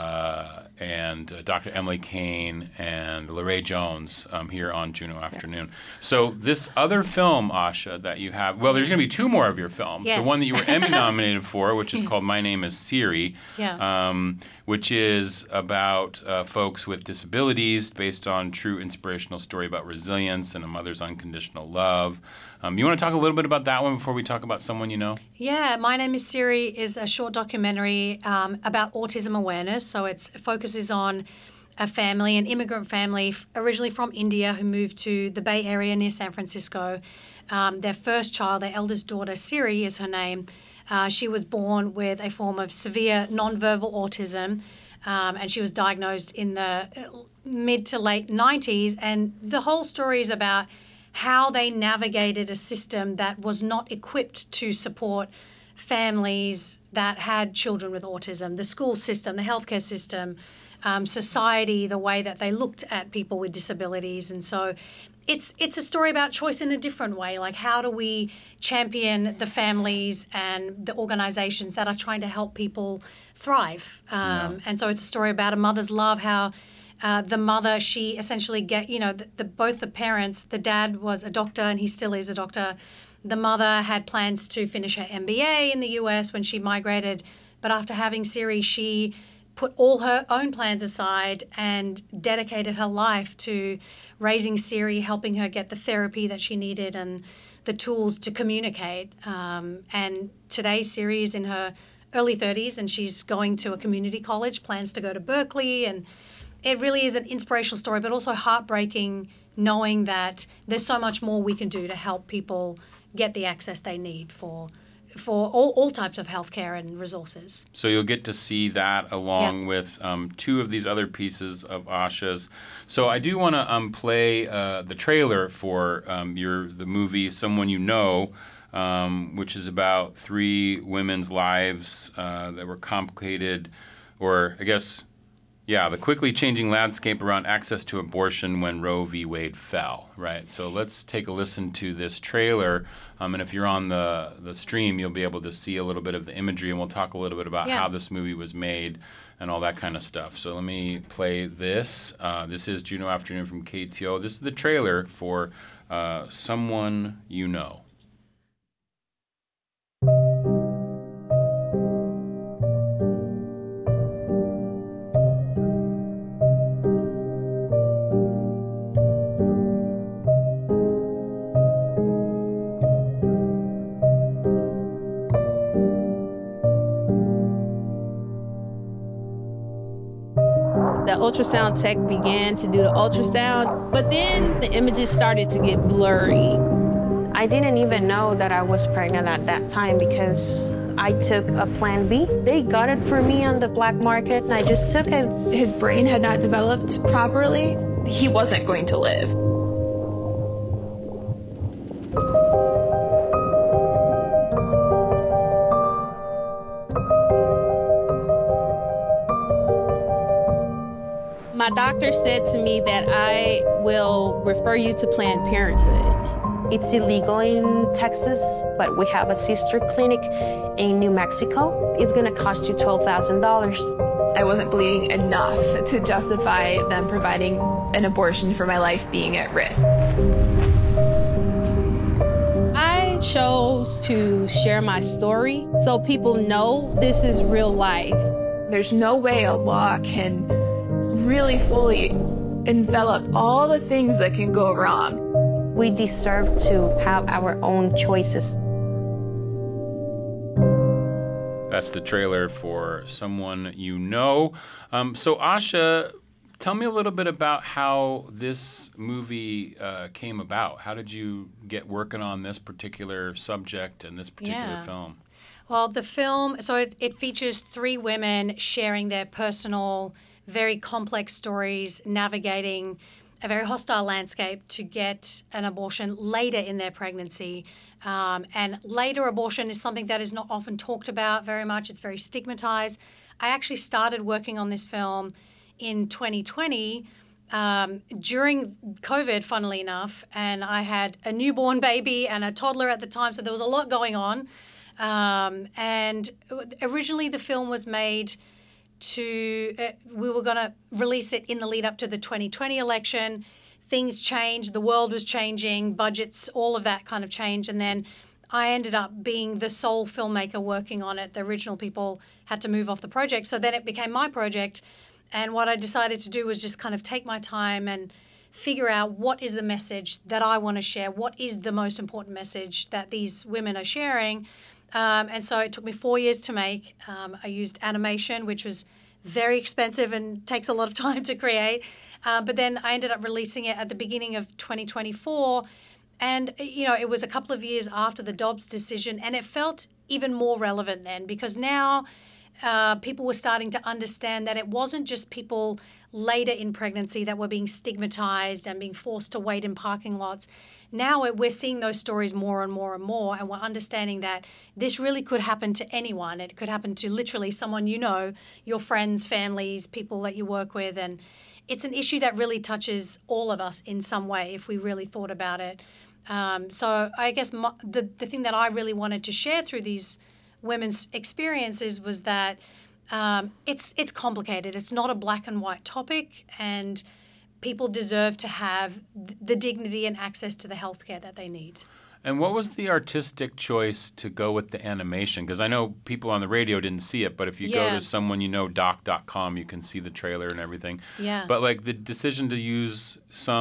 uh, and uh, Doctor Emily Kane and LaRae Jones um, here on Juneau Afternoon. Yes. So this other film, Asha, that you have, well, there's going to be two more of your films. Yes. The one that you were Emmy nominated for, which is called My Name is Siri, yeah. um, which is about uh, folks with disabilities based on true inspirational story about resilience and a mother's unconditional love. Um, you want to talk a little bit about that one before we talk about someone you know? Yeah, My Name is Siri is a short documentary um, about autism awareness. So it's, it focuses on a family, an immigrant family f- originally from India who moved to the Bay Area near San Francisco. Um, their first child, their eldest daughter, Siri is her name. Uh, she was born with a form of severe nonverbal autism, um, and she was diagnosed in the mid to late nineties. And the whole story is about how they navigated a system that was not equipped to support families that had children with autism, the school system, the healthcare system, um, society, the way that they looked at people with disabilities. And so it's it's a story about choice in a different way. Like, how do we champion the families and the organizations that are trying to help people thrive? Um, yeah. And so it's a story about a mother's love, how Uh, the mother, she essentially get, you know, the, the both the parents, the dad was a doctor and he still is a doctor. The mother had plans to finish her M B A in the U S when she migrated, but after having Siri, she put all her own plans aside and dedicated her life to raising Siri, helping her get the therapy that she needed and the tools to communicate. Um, and today, Siri is in her early thirties and she's going to a community college, plans to go to Berkeley, and it really is an inspirational story, but also heartbreaking, knowing that there's so much more we can do to help people get the access they need for for all, all types of healthcare and resources. So you'll get to see that along yeah. with um, two of these other pieces of Asha's. So I do want to um, play uh, the trailer for um, your the movie Someone You Know, um, which is about three women's lives uh, that were complicated, or I guess... Yeah, the quickly changing landscape around access to abortion when Roe v. Wade fell, right? So let's take a listen to this trailer. Um, and if you're on the, the stream, you'll be able to see a little bit of the imagery, and we'll talk a little bit about yeah. how this movie was made and all that kind of stuff. So let me play this. Uh, this is Juneau Afternoon from K T O. This is the trailer for uh, Someone You Know. The ultrasound tech began to do the ultrasound, but then the images started to get blurry. I didn't even know that I was pregnant at that time because I took a Plan B. They got it for me on the black market, and I just took it. His brain had not developed properly. He wasn't going to live. My doctor said to me that I will refer you to Planned Parenthood. It's illegal in Texas, but we have a sister clinic in New Mexico. It's gonna cost you twelve thousand dollars. I wasn't bleeding enough to justify them providing an abortion for my life being at risk. I chose to share my story so people know this is real life. There's no way a law can really fully envelop all the things that can go wrong. We deserve to have our own choices. That's the trailer for Someone You Know. Um, so, Asha, tell me a little bit about how this movie uh, came about. How did you get working on this particular subject and this particular Yeah. film? Well, the film, so it, it features three women sharing their personal, very complex stories, navigating a very hostile landscape to get an abortion later in their pregnancy. Um, and later abortion is something that is not often talked about very much. It's very stigmatized. I actually started working on this film in twenty twenty um, during COVID, funnily enough, and I had a newborn baby and a toddler at the time, so there was a lot going on. Um, and originally the film was made to, uh, we were going to release it in the lead up to the twenty twenty election. Things changed, the world was changing, budgets, all of that kind of changed. And then I ended up being the sole filmmaker working on it. The original people had to move off the project. So then it became my project. And what I decided to do was just kind of take my time and figure out what is the message that I want to share, what is the most important message that these women are sharing. Um, and so it took me four years to make. Um, I used animation, which was very expensive and takes a lot of time to create. Uh, but then I ended up releasing it at the beginning of twenty twenty-four. And, you know, it was a couple of years after the Dobbs decision. And it felt even more relevant then because now uh, people were starting to understand that it wasn't just people later in pregnancy that were being stigmatized and being forced to wait in parking lots. Now we're seeing those stories more and more and more, and we're understanding that this really could happen to anyone. It could happen to literally someone you know, your friends, families, people that you work with, and it's an issue that really touches all of us in some way if we really thought about it. Um, so I guess my, the, the thing that I really wanted to share through these women's experiences was that um, it's it's complicated. It's not a black and white topic, and people deserve to have the dignity and access to the healthcare that they need. And what was the artistic choice to go with the animation? Because I know people on the radio didn't see it, but if you Yeah. go to someone you know doc dot com, you can see the trailer and everything. Yeah. But like the decision to use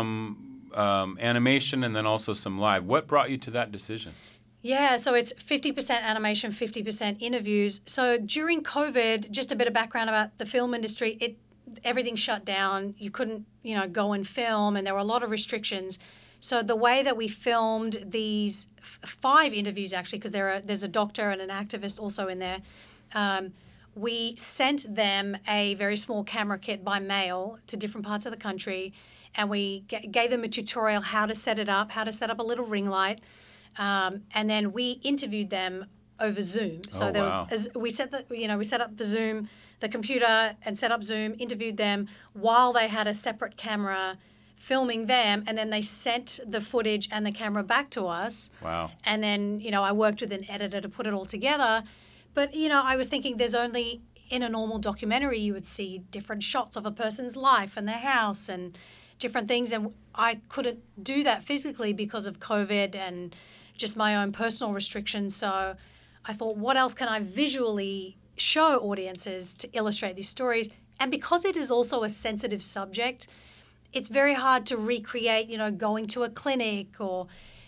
some um, animation and then also some live, what brought you to that decision? Yeah, so it's fifty percent animation, fifty percent interviews. So during COVID, just a bit of background about the film industry, it everything shut down. You couldn't, you know, go and film, and there were a lot of restrictions. So the way that we filmed these f- five interviews, actually, because there are there's a doctor and an activist also in there, um, we sent them a very small camera kit by mail to different parts of the country, and we g- gave them a tutorial how to set it up, how to set up a little ring light, um, and then we interviewed them over Zoom. So Oh, there wow. was as we set the you know we set up the Zoom. the computer and set up Zoom, interviewed them while they had a separate camera filming them, and then they sent the footage and the camera back to us. Wow. And then, you know, I worked with an editor to put it all together. But, you know, I was thinking there's only, in a normal documentary, you would see different shots of a person's life and their house and different things. And I couldn't do that physically because of COVID and just my own personal restrictions. So I thought, what else can I visually show audiences to illustrate these stories? And because it is also a sensitive subject, it's very hard to recreate, you know, going to a clinic or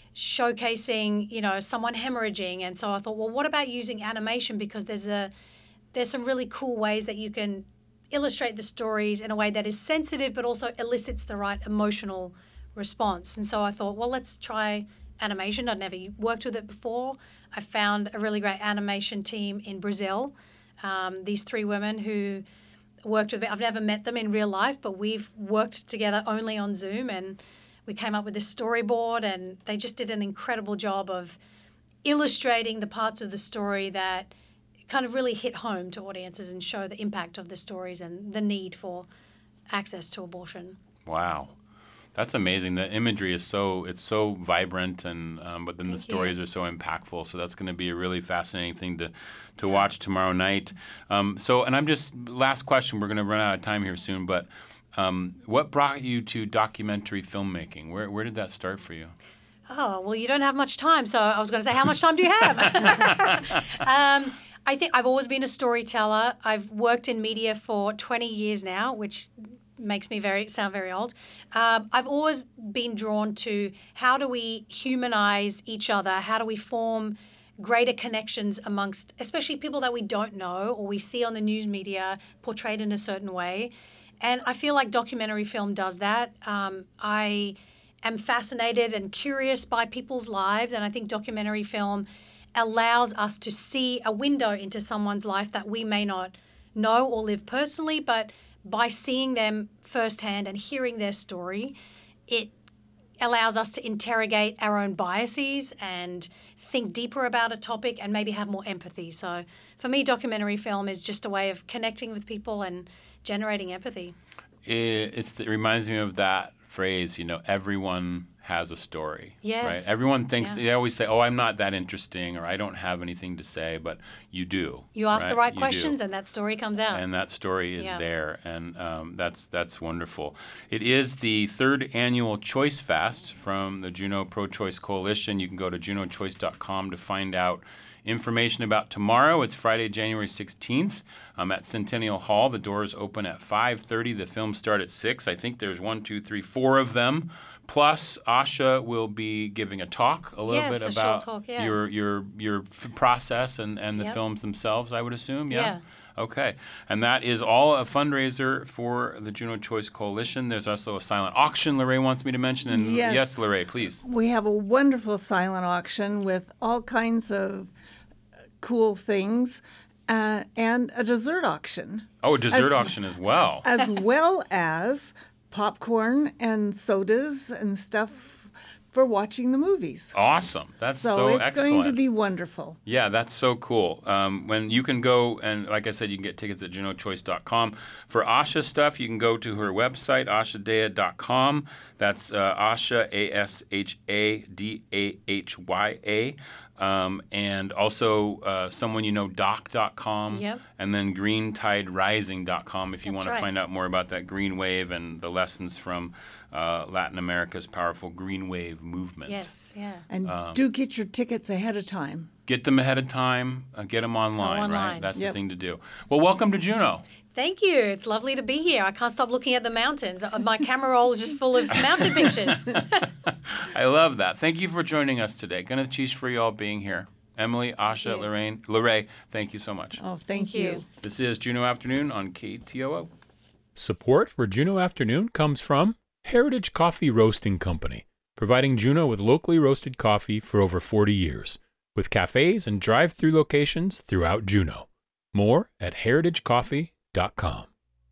showcasing, you know, someone hemorrhaging. And so I thought, well, what about using animation? Because there's a there's some really cool ways that you can illustrate the stories in a way that is sensitive but also elicits the right emotional response. And so I thought, well, let's try animation. I'd never worked with it before. I found a really great animation team in Brazil. Um, these three women who worked with me. I've never met them in real life, but we've worked together only on Zoom, and we came up with this storyboard, and they just did an incredible job of illustrating the parts of the story that kind of really hit home to audiences and show the impact of the stories and the need for access to abortion. Wow. That's amazing. The imagery is so, it's so vibrant, and um, but then Thank the stories you. are so impactful. So that's going to be a really fascinating thing to, to watch tomorrow night. Um, so, and I'm just, last question, we're going to run out of time here soon, but um, what brought you to documentary filmmaking? Where, where did that start for you? Oh, well, you don't have much time, so I was going to say, how much time do you have? um, I think I've always been a storyteller. I've worked in media for twenty years now, which makes me very sound very old. Um, I've always been drawn to how do we humanize each other? How do we form greater connections amongst, especially people that we don't know or we see on the news media portrayed in a certain way? And I feel like documentary film does that. Um, I am fascinated and curious by people's lives, and I think documentary film allows us to see a window into someone's life that we may not know or live personally, but by seeing them firsthand and hearing their story, it allows us to interrogate our own biases and think deeper about a topic and maybe have more empathy. So for me, documentary film is just a way of connecting with people and generating empathy. It, it's, it reminds me of that phrase, you know, everyone has a story. Yes. Right? Everyone thinks, Yeah. they always say, oh, I'm not that interesting, or I don't have anything to say, but you do. You ask the right You questions do. and that story comes out. And that story is Yeah. there, and um, that's that's wonderful. It is the third annual Choice Fest from the Juneau Pro-Choice Coalition. You can go to juneau choice dot com to find out information about tomorrow. It's Friday, January sixteenth um, at Centennial Hall. The doors open at five thirty. The films start at six. I think there's one, two, three, four of them. Plus, Asha will be giving a talk a little Yes, bit a short about talk, yeah. your your your f- process and, and the Yep. films themselves, I would assume. Yeah. Okay. And that is all a fundraiser for the Juneau Choice Coalition. There's also a silent auction Lorraine wants me to mention. And Yes. yes, Lorraine, please. We have a wonderful silent auction with all kinds of cool things, uh, and a dessert auction. Oh, a dessert As- auction as well. As well as popcorn and sodas and stuff for watching the movies. Awesome. That's so, So, it's excellent. going to be wonderful. Yeah, that's so cool. Um, when you can go, and like I said, you can get tickets at juneau choice dot com. For Asha stuff, you can go to her website, asha dea dot com. That's uh, Asha, A S H A D A H Y A. Um, and also uh, someone you know doc dot com. Yep. And then green tide rising dot com if you That's want to right. find out more about that green wave and the lessons from uh, Latin America's powerful green wave movement. Yes, yeah. And Um, do get your tickets ahead of time. Get them ahead of time. Uh, get them online, right? online. That's Yep. the thing to do. Well, welcome to Juneau. Thank you. It's lovely to be here. I can't stop looking at the mountains. Uh, My camera roll is just full of mountain pictures. I love that. Thank you for joining us today. Gonna cheese for you all being here. Emily, Asha, you. Lorraine, Lorraine, thank you so much. Oh, thank, Thank you. you. This is Juneau Afternoon on K T O O. Support for Juneau Afternoon comes from Heritage Coffee Roasting Company, providing Juneau with locally roasted coffee for over forty years, with cafes and drive-through locations throughout Juneau. More at heritage coffee dot com.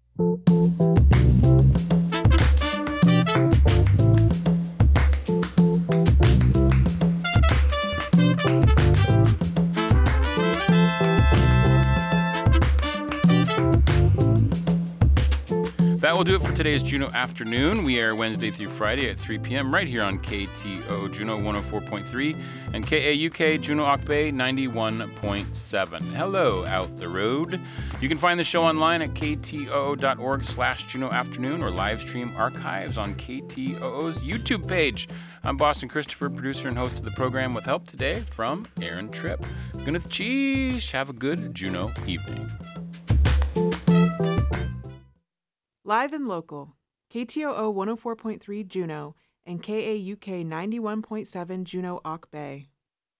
That will do it for today's Juneau Afternoon. We air Wednesday through Friday at three p.m. right here on K T O Juneau one oh four point three and K A U K Juneau Ock Bay ninety-one point seven. Hello, out the road. You can find the show online at k t o o dot org slash Juneau Afternoon or live stream archives on K T O O's YouTube page. I'm Boston Christopher, producer and host of the program, with help today from Aaron Tripp. Gwyneth Cheese. Have a good Juneau evening. Live and local, K T O O one oh four point three Juneau and K A U K ninety-one point seven Juneau Ock Bay.